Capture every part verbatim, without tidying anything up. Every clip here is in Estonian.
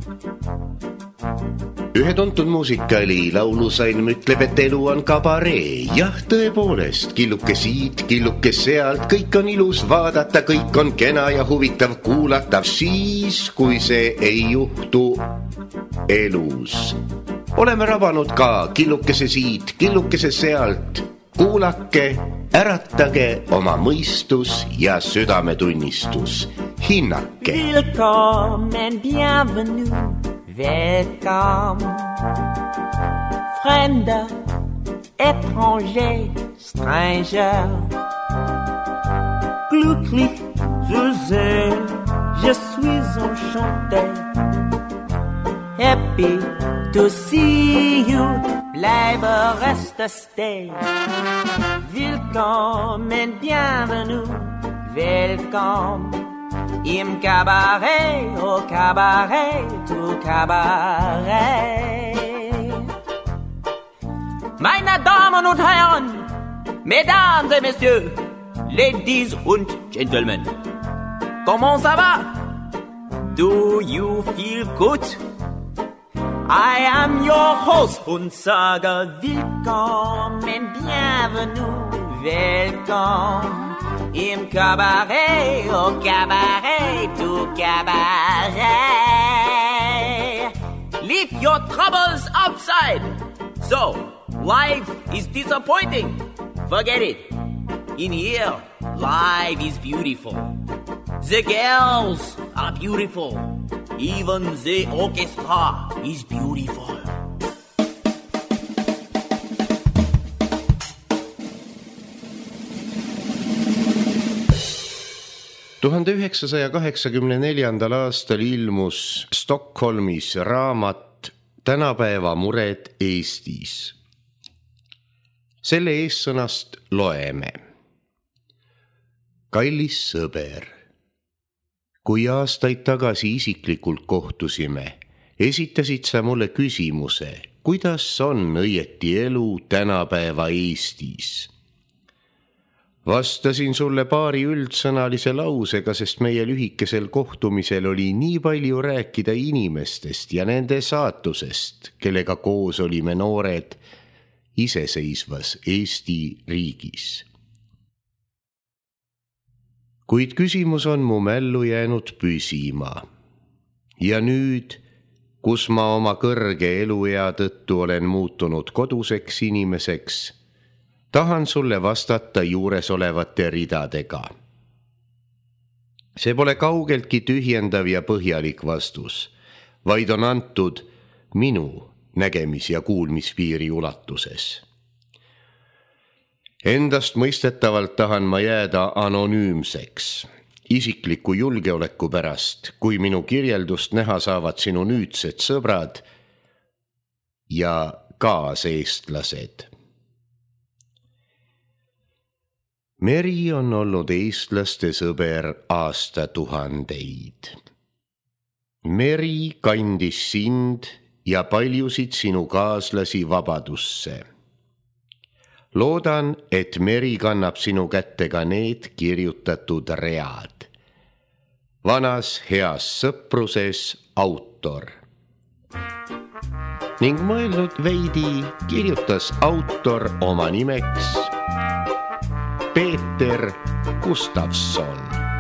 Ühe tuntud muusikali laulusalm ütleb, et elu on kabaree. Jah, tõepoolest, killuke siit, killuke sealt, kõik on ilus vaadata, kõik on kena ja huvitav kuulatav siis, kui see ei juhtu elus. Oleme rabanud ka killukese siit, killukese sealt. Kuulake, äratage oma mõistus ja südametunnistus. Hinnake. Willkommen, bienvenue. Welcome, fremder, étranger, stranger. Glücklich zu sehen, je suis enchanté. Happy to see you, bleibe, reste, stay. Willkommen, bienvenue, welcome. Im Cabaret, au Cabaret, au Cabaret. Meine Damen und Herren, Mesdames et Messieurs, Ladies und Gentlemen, comment ça va? Do you feel good? I am your host und sage willkommen, bienvenue, welcome. Im Cabaret, au Cabaret, au Cabaret. Leave your troubles outside. So, life is disappointing. Forget it. In here, life is beautiful. The girls are beautiful. Even the orchestra is beautiful. tuhande üheksasaja kaheksakümne neljandal aastal ilmus Stockholmis raamat Tänapäeva mured Eestis. Selle eessõnast loeme. Kallis sõber, kui aastaid tagasi isiklikult kohtusime, esitasid sa mulle küsimuse, kuidas on õieti elu tänapäeva Eestis. Vastasin sulle paari üldsõnalise lausega, sest meie lühikesel kohtumisel oli nii palju rääkida inimestest ja nende saatusest, kellega koos olime noored iseseisvas Eesti riigis. Kuid küsimus on mu mällu jäänud püsima. Ja nüüd, kus ma oma kõrge eluea tõttu olen muutunud koduseks inimeseks, tahan sulle vastata juures olevate ridadega. See pole kaugeltki tühjendav ja põhjalik vastus, vaid on antud minu nägemis- ja kuulmispiiri ulatuses. Endast mõistetavalt tahan ma jääda anonüümseks, isikliku julgeoleku pärast, kui minu kirjeldust näha saavad sinu nüüdsed sõbrad ja kaaseestlased. Meri on olnud eestlaste sõber aastatuhandeid. Meri kandis sind ja paljusid sinu kaaslasi vabadusse. Loodan, et meri kannab sinu kätte ka need kirjutatud read. Vanas heas sõpruses autor. Ning mõelnud veidi kirjutas autor oma nimeks Peeter Gustavson.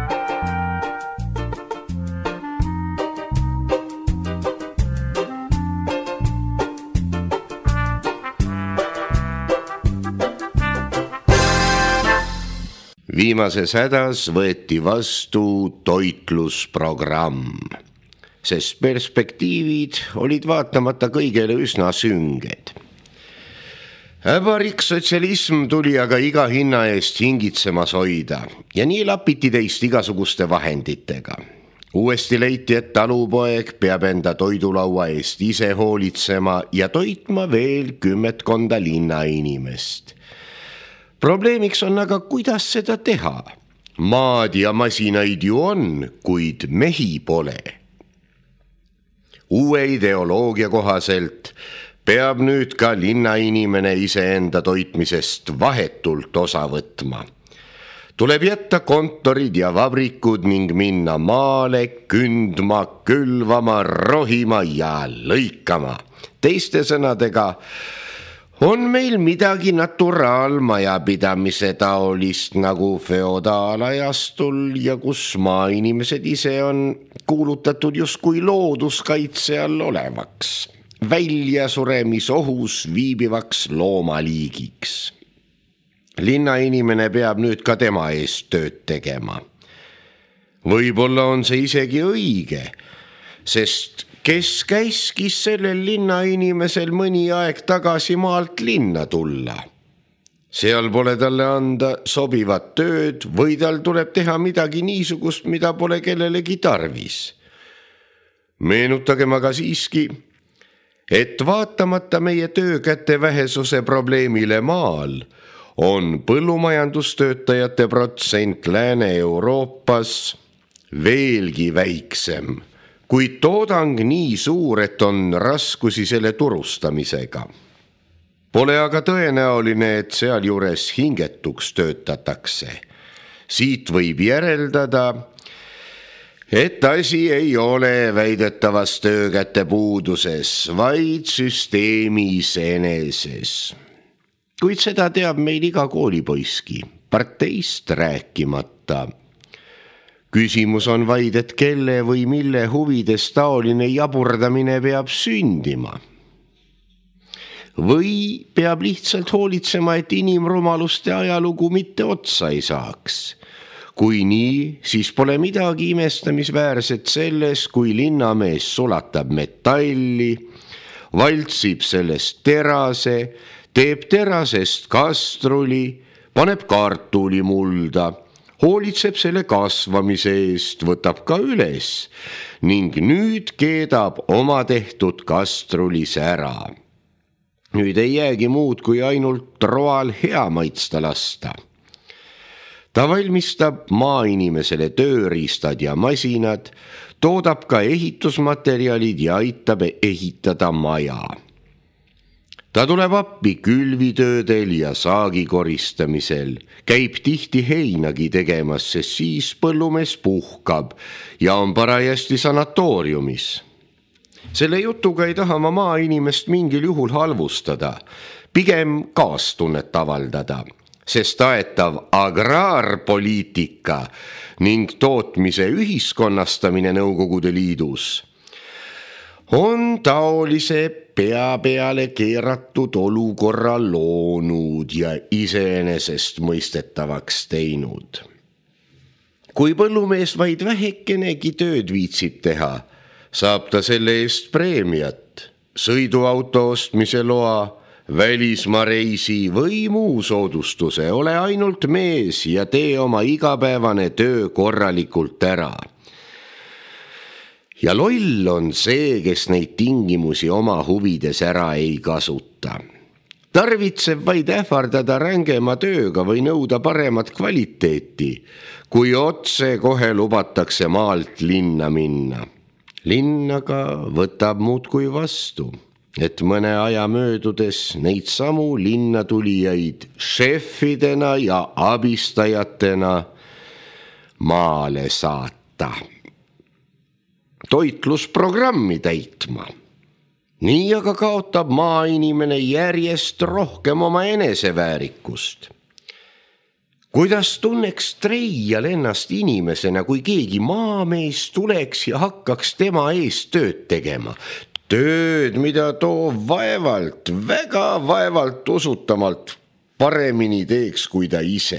Viimases hädas võeti vastu toitlusprogramm, sest perspektiivid olid vaatamata kõigele üsna sünged. Äbarik sotsialism tuli aga iga hinna eest hingitsemas hoida ja nii lapiti teist igasuguste vahenditega. Uuesti leiti, et talupoeg peab enda toidulaua eest ise hoolitsema ja toitma veel kümmetkonda linnainimest. Probleemiks on aga, kuidas seda teha. Maad ja masinaid ju on, kuid mehi pole. Uue ideoloogia kohaselt peab nüüd ka linnainimene iseenda toitmisest vahetult osa võtma. Tuleb jätta kontorid ja vabrikud ning minna maale kündma, külvama, rohima ja lõikama. Teiste sõnadega on meil midagi naturaalmajapidamise taolist nagu feodaalajastul ja kus maainimesed ise on kuulutatud justkui looduskaitse all olevaks, väljasuremisohus viibivaks loomaliigiks. Linnainimene peab nüüd ka tema eest tööd tegema. Võib-olla on see isegi õige, sest kes käiskis sellel linnainimesel mõni aeg tagasi maalt linna tulla? Seal pole talle anda sobivat tööd või tal tuleb teha midagi niisugust, mida pole kellelegi tarvis. Meenutagem aga siiski, et vaatamata meie töökäte vähesuse probleemile maal, on põllumajandustöötajate protsent Lääne-Euroopas veelgi väiksem, kuid toodang nii suur, et on raskusi selle turustamisega. Pole aga tõenäoline, et seal juures hingetuks töötatakse. Siit võib järeldada, et asi ei ole väidetavas töökäte puuduses, vaid süsteemis eneses. Kuid seda teab meil iga koolipoiski, parteist rääkimata. Küsimus on vaid, et kelle või mille huvides taoline jaburdamine peab sündima. Või peab lihtsalt hoolitsema, et inimrumaluste ajalugu mitte otsa ei saaks. Kui nii, siis pole midagi imestamisväärset selles, kui linnamees sulatab metalli, valtsib sellest terase, teeb terasest kastruli, paneb kartuli mulda, hoolitseb selle kasvamise eest, võtab ka üles ning nüüd keedab oma tehtud kastrulis ära. Nüüd ei jäägi muud kui ainult roal hea maitsta lasta. Ta valmistab maainimesele tööriistad ja masinad, toodab ka ehitusmaterjalid ja aitab ehitada maja. Ta tuleb appi külvitöödel ja saagi koristamisel, käib tihti heinagi tegemas, sest siis põllumees puhkab ja on parajasti sanatooriumis. Selle jutuga ei taha ma maainimest mingil juhul halvustada, pigem kaastunnet avaldada, sest aetav agraarpoliitika ning tootmise ühiskonnastamine Nõukogude Liidus on taolise pea peale keeratud olukorra loonud ja iseenesest mõistetavaks teinud. Kui põllumees vaid vähekenegi tööd viitsib teha, saab ta selle eest preemiat, sõiduauto ostmise loa, välismaareisi või muu soodustuse, ole ainult mees ja tee oma igapäevane töö korralikult ära. Ja loll on see, kes neid tingimusi oma huvides ära ei kasuta. Tarvitseb vaid ähvardada rängema tööga või nõuda paremat kvaliteeti, kui otse kohe lubatakse maalt linna minna. Linn aga võtab muudkui vastu, et mõne aja möödudes neid samu linna tulijaid šefidena ja abistajatena maale saata. Toitlusprogrammi täitma. Nii aga kaotab maainimene järjest rohkem oma eneseväärikust. Kuidas tunneks treial ennast inimesena, kui keegi maamees tuleks ja hakkaks tema eest tööd tegema? Tööd, mida too vaevalt, väga vaevalt usutamalt paremini teeks kui ta ise.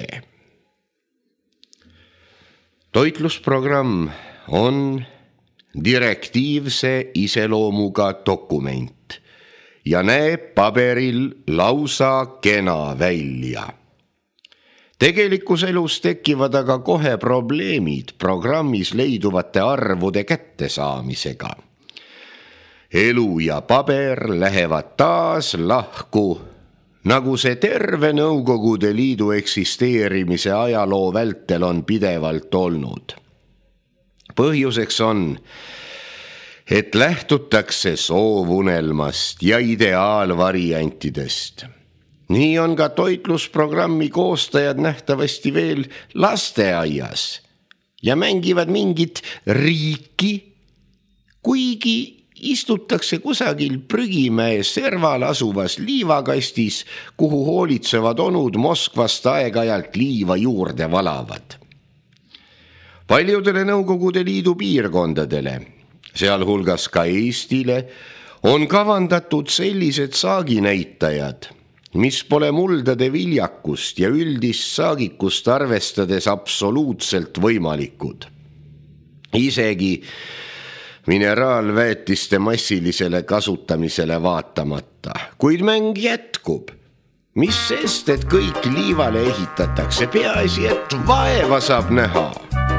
Toitlusprogramm on direktiivse iseloomuga dokument ja näeb paberil lausa kena välja. Tegelikus elus tekivad aga kohe probleemid programmis leiduvate arvude kättesaamisega. Elu ja paber lähevad taas lahku, nagu see terve Nõukogude Liidu eksisteerimise ajaloo vältel on pidevalt olnud. Põhjuseks on, et lähtutakse soovunelmast ja ideaalvariantidest. Nii on ka toitlusprogrammi koostajad nähtavasti veel lasteaias ja mängivad mingit riiki, kuigi istutakse kusagil Prügimäe serval asuvas liivakastis, kuhu hoolitsevad onud Moskvast aeg-ajalt liiva juurde valavad. Paljudele Nõukogude Liidu piirkondadele, sealhulgas ka Eestile, on kavandatud sellised saaginäitajad, mis pole muldade viljakust ja üldist saagikust arvestades absoluutselt võimalikud. Isegi mineraalväetiste massilisele kasutamisele vaatamata, kuid mäng jätkub. Mis sest, et kõik liivale ehitatakse, peaasi, et vaeva saab näha.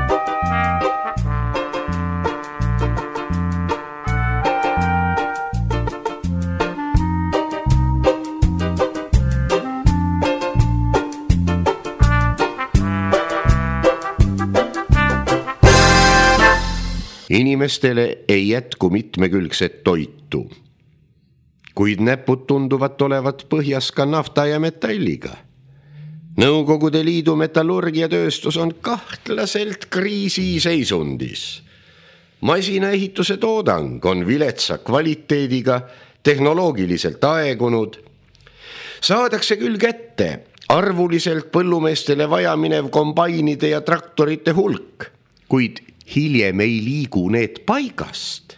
Inimestele ei jätku mitmekülgset toitu, kuid näpud tunduvat olevat põhjas ka nafta ja metalliga. Nõukogude Liidu metallurgiatööstus on kahtlaselt kriisiseisundis. Masinaehituse toodang on viletsa kvaliteediga, tehnoloogiliselt aegunud. Saadakse küll kätte arvuliselt põllumeestele vajaminev kombainide ja traktorite hulk, kuid hiljem ei liigu need paigast.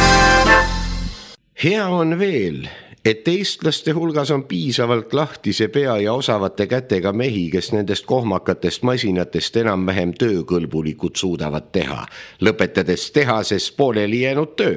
Hea on veel, et eestlaste hulgas on piisavalt lahtise pea ja osavate kätega mehi, kes nendest kohmakatest masinatest enam-vähem töökõlbulikud suudavad teha, lõpetades tehases pooleli jäänud töö.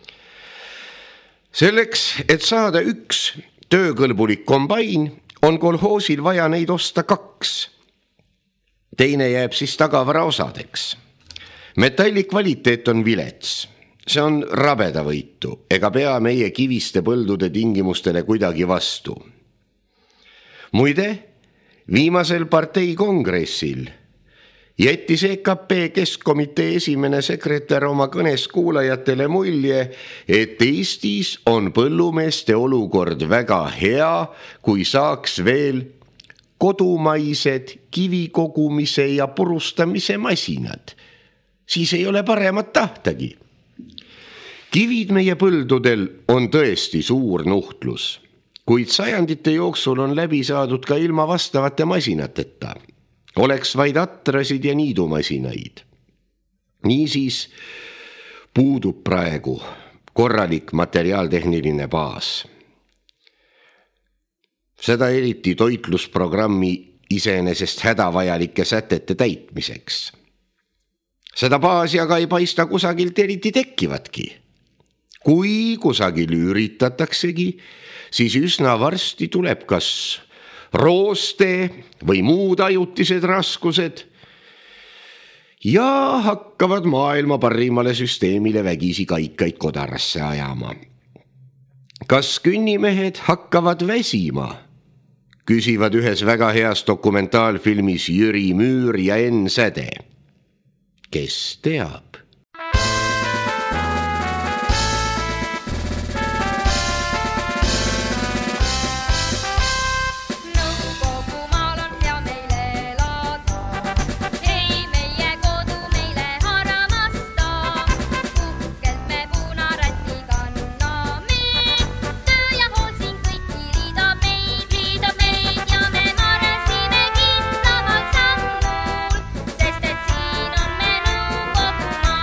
Selleks, et saada üks töökõlbulik kombain, on kolhoosil vaja neid osta kaks. Teine jääb siis tagavara osadeks. Metalli kvaliteet on vilets. See on rabedavõitu, ega pea meie kiviste põldude tingimustele kuidagi vastu. Muide, viimasel partei kongressil jättis E K P Keskkomitee esimene sekretär oma kõnes kuulajatele mulje, et Eestis on põllumeeste olukord väga hea, kui saaks veel kodumaised kivikogumise ja purustamise masinad. Siis ei ole paremat tahtagi. Kivid meie põldudel on tõesti suur nuhtlus, kuid sajandite jooksul on läbi saadud ka ilma vastavate masinateta. Oleks vaid atrasid ja niidumasinaid. Niisiis puudub praegu korralik materiaaltehniline baas. Seda eriti toitlusprogrammi iseenesest hädavajalike sätete täitmiseks. Seda baasi aga ei paista kusagilt eriti tekkivatki. Kui kusagil üritataksegi, siis üsna varsti tuleb kas rooste või muud ajutised raskused ja hakkavad maailma parimale süsteemile vägisi kaikaid kodarasse ajama. Kas künnimehed hakkavad väsima? Küsivad ühes väga heas dokumentaalfilmis Jüri Müür ja Enn Säde. Kes teab? Sest et siin on me Nõukogumaa.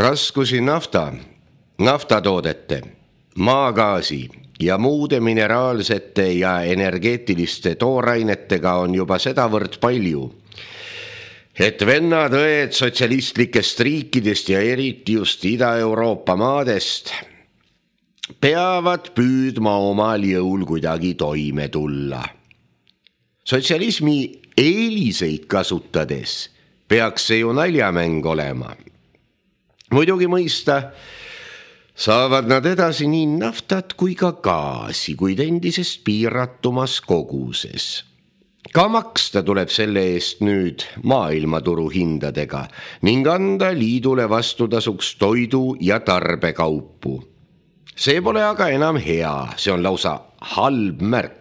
raskusi nafta, naftatoodete, maagaasi ja muude mineraalsete ja energeetiliste toorainetega on juba sedavõrd palju, et vennad õed sotsialistlikest riikidest ja eriti just Ida-Euroopa maadest peavad püüdma omal jõul kuidagi toime tulla. Sotsialismi eeliseid kasutades peaks see ju naljamäng olema. Muidugi mõista saavad nad edasi nii naftat kui ka gaasi, kuid endisest piiratumas koguses. Ka maksta tuleb selle eest nüüd maailmaturu hindadega ning anda liidule vastutasuks toidu ja tarbekaupu. See pole aga enam hea, see on lausa halb märk.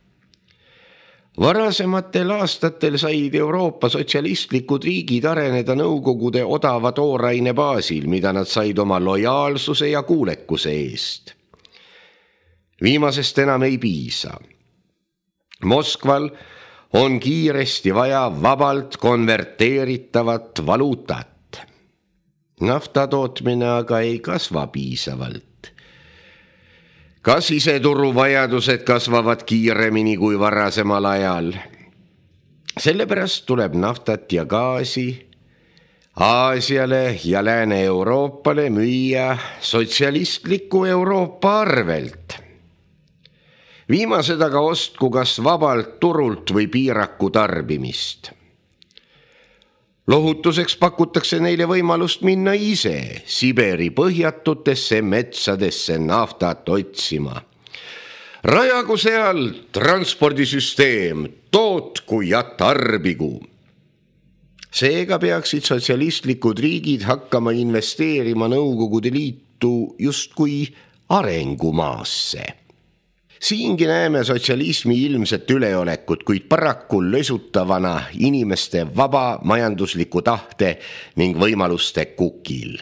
Varasematel aastatel said Euroopa sotsialistlikud riigid areneda nõukogude odava tooraine baasil, mida nad said oma lojaalsuse ja kuulekuse eest. Viimasest enam ei piisa. Moskval on kiiresti vaja vabalt konverteeritavat valuutat. Naftatootmine aga ei kasva piisavalt. Ka siseturu vajadused kasvavad kiiremini kui varasemal ajal. Sellepärast tuleb naftat ja gaasi Aasiale ja Lääne-Euroopale müüa sotsialistliku Euroopa arvelt. Viimased aga ostku kas vabalt turult või piiraku tarbimist. Lohutuseks pakutakse neile võimalust minna ise Siberi põhjatutesse metsadesse naftat otsima. Rajagu seal transpordisüsteem, tootku ja tarbigu. Seega peaksid sotsialistlikud riigid hakkama investeerima Nõukogude Liitu justkui arengumaasse. Siingi näeme sotsialismi ilmset üleolekut, kuid paraku lösutavana inimeste vaba majandusliku tahte ning võimaluste kukil.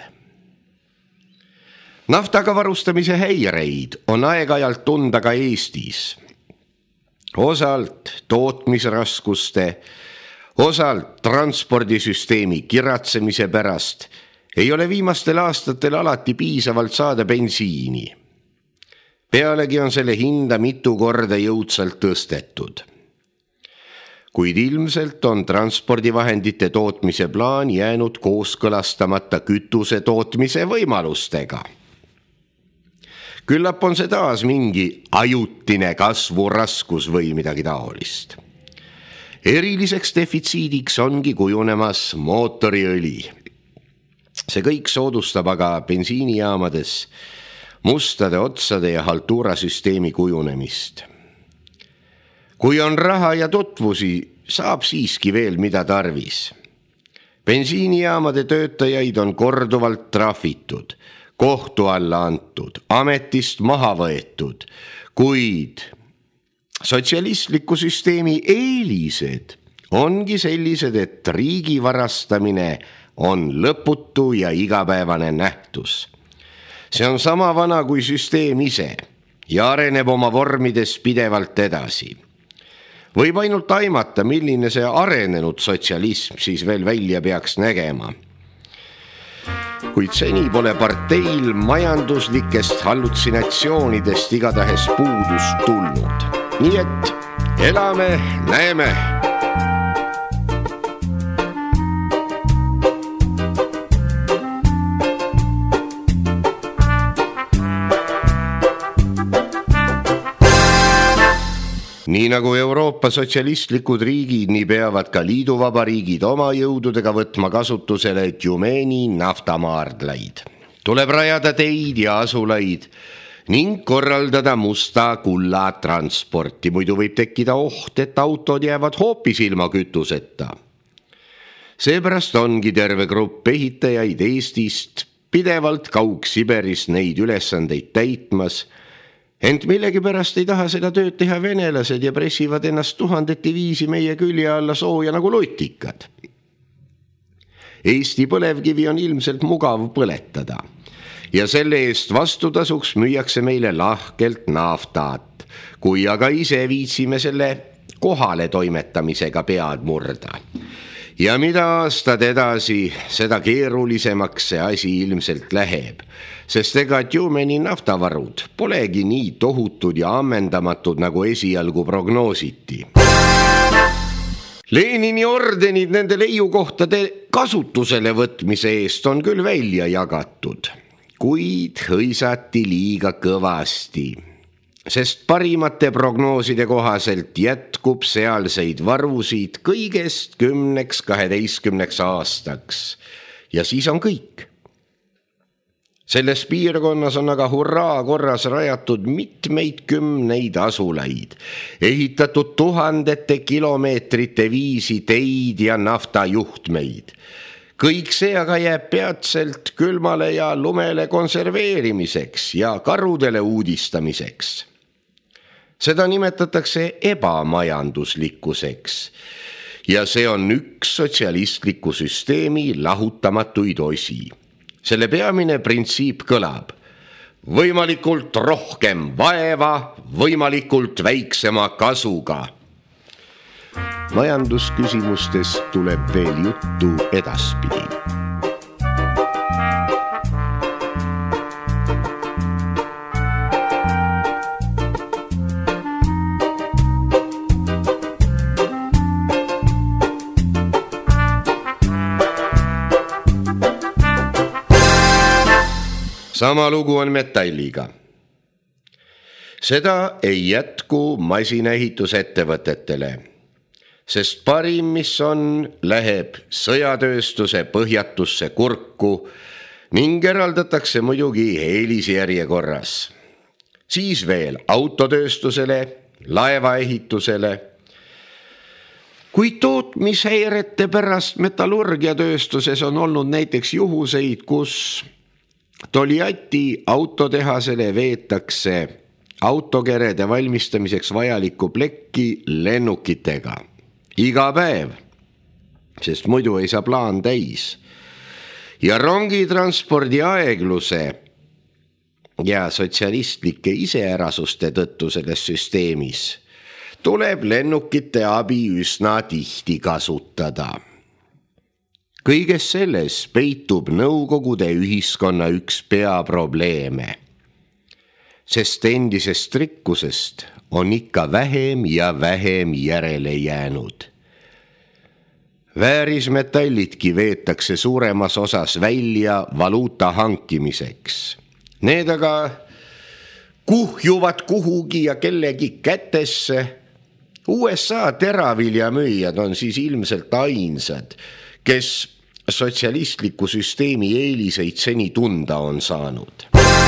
Naftaga varustamise häireid on aeg-ajalt tunda ka Eestis. Osalt tootmisraskuste, osalt transpordisüsteemi kiratsemise pärast ei ole viimastel aastatel alati piisavalt saada bensiini. Pealegi on selle hinda mitu korda jõudsalt tõstetud. Kuid ilmselt on transpordivahendite tootmise plaan jäänud kooskõlastamata kütuse tootmise võimalustega. Küllap on see taas mingi ajutine kasvuraskus või midagi taolist. Eriliseks defitsiidiks ongi kujunemas mootoriõli. See kõik soodustab aga bensiinijaamades mustade otsade ja haltuurasüsteemi kujunemist. Kui on raha ja tutvusi, saab siiski veel mida tarvis. Bensiinijaamade töötajaid on korduvalt trahvitud, kohtu alla antud, ametist maha võetud, kuid sotsialistliku süsteemi eelised ongi sellised, et riigi varastamine on lõputu ja igapäevane nähtus. See on sama vana kui süsteem ise ja areneb oma vormides pidevalt edasi. Võib ainult aimata, milline see arenenud sotsialism siis veel välja peaks nägema. Kuid seni pole parteil majanduslikest hallutsinatsioonidest igatahes puudust tulnud. Nii et elame, näeme. Nii nagu Euroopa sotsialistlikud riigid, nii peavad ka liiduvabariigid oma jõududega võtma kasutusele Tjumeni naftamaardlaid. Tuleb rajada teid ja asulaid ning korraldada musta kulla transporti, muidu võib tekkida oht, et autod jäävad hoopis ilma kütuseta. Seepärast ongi terve grupp ehitajaid Eestist pidevalt Kaug-Siberis neid ülesandeid täitmas, ent millegipärast ei taha seda tööd teha venelased ja pressivad ennast tuhandeti viisi meie külje alla sooja nagu lutikad. Eesti põlevkivi on ilmselt mugav põletada ja selle eest vastutasuks müüakse meile lahkelt naftat, kui aga ise viitsime selle kohale toimetamisega pead murda. Ja mida aastad edasi, seda keerulisemaks see asi ilmselt läheb, sest ega Tjumeni naftavarud polegi nii tohutud ja ammendamatud, nagu esialgu prognoositi. Lenini ordenid nende leiukohtade kasutusele võtmise eest on küll välja jagatud, kuid hõisati liiga kõvasti, sest parimate prognooside kohaselt jätkub sealseid varusid kõigest kümneks kaheteistkümneks aastaks ja siis on kõik. Selles piirkonnas on aga hurraa korras rajatud mitmeid kümneid asulaid, ehitatud tuhandete kilomeetrite viisi teid ja naftajuhtmeid. Kõik see aga jääb peatselt külmale ja lumele konserveerimiseks ja karudele uudistamiseks. Seda nimetatakse ebamajanduslikkuseks ja see on üks sotsialistliku süsteemi lahutamatuid osi. Selle peamine printsiip kõlab: võimalikult rohkem vaeva, võimalikult väiksema kasuga. Majandusküsimustest tuleb veel juttu edaspidi. Sama lugu on metalliga. Seda ei jätku masinaehitusettevõtetele, sest parim, mis on, läheb sõjatööstuse põhjatusse kurku ning eraldatakse muidugi eelisjärjekorras. Siis veel autotööstusele, laevaehitusele. Kuid tootmishäirete pärast metallurgiatööstuses on olnud näiteks juhuseid, kus Toljatti autotehasele veetakse autokerede valmistamiseks vajalikku plekki lennukitega. Iga päev, sest muidu ei saa plaan täis. Ja rongitranspordi aegluse ja sotsialistlike iseärasuste tõttu selles süsteemis tuleb lennukite abi üsna tihti kasutada. Kõiges selles peitub nõukogude ühiskonna üks peaprobleeme, sest endisest rikkusest on ikka vähem ja vähem järele jäänud. Väärismetallidki veetakse suuremas osas välja valuuta hankimiseks. Need aga kuhjuvad kuhugi ja kellegi kätesse. U S A teraviljamüüjad on siis ilmselt ainsad, kes sotsialistliku süsteemi eeliseid seni tunda on saanud.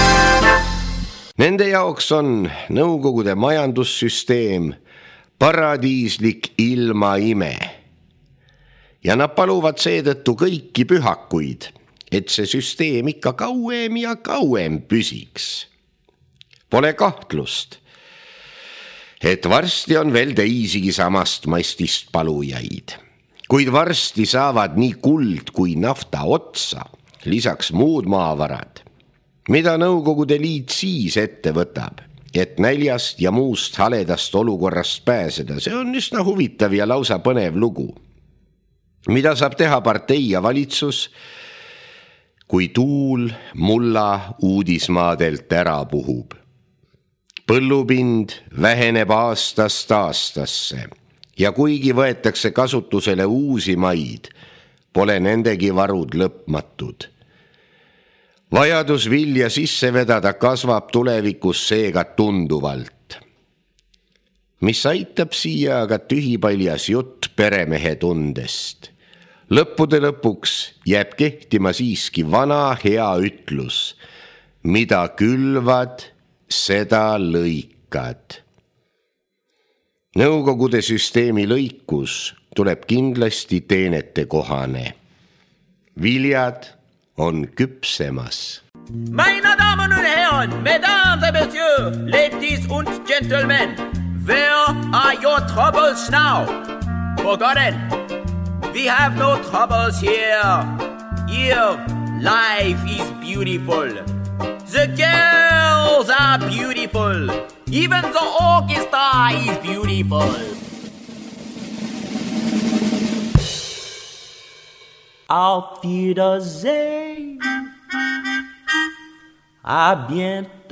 Nende jaoks on nõukogude majandussüsteem paradiislik ilmaime. Ja nad paluvad seetõttu kõiki pühakuid, et see süsteem ikka kauem ja kauem püsiks. Pole kahtlust, et varsti on veel teisigi samast mastist palujaid. Kuid varsti saavad nii kuld kui nafta otsa, lisaks muud maavarad. Mida Nõukogude Liit siis ette võtab, et näljast ja muust haledast olukorrast pääseda, see on üsna huvitav ja lausa põnev lugu. Mida saab teha partei ja valitsus, kui tuul mulla uudismaadelt ära puhub? Põllupind väheneb aastast aastasse. Ja kuigi võetakse kasutusele uusi maid, pole nendegi varud lõpmatud. Vajadus vilja sisse vedada kasvab tulevikus seega tunduvalt. Mis aitab siia aga tühipaljas jutt peremehe tundest. Lõppude lõpuks jääb kehtima siiski vana hea ütlus, mida külvad, seda lõikad. Nõukogude süsteemi lõikus tuleb kindlasti teenete kohane. Viljad on küpsemas. Meine Damen und Herren, Mesdames et Messieurs, Ladies und Gentlemen, where are your troubles now? Forgotten, we have no troubles here. Here, life is beautiful. The girls are beautiful. Even the orchestra is beautiful. Auf Wiedersehen. À bientôt.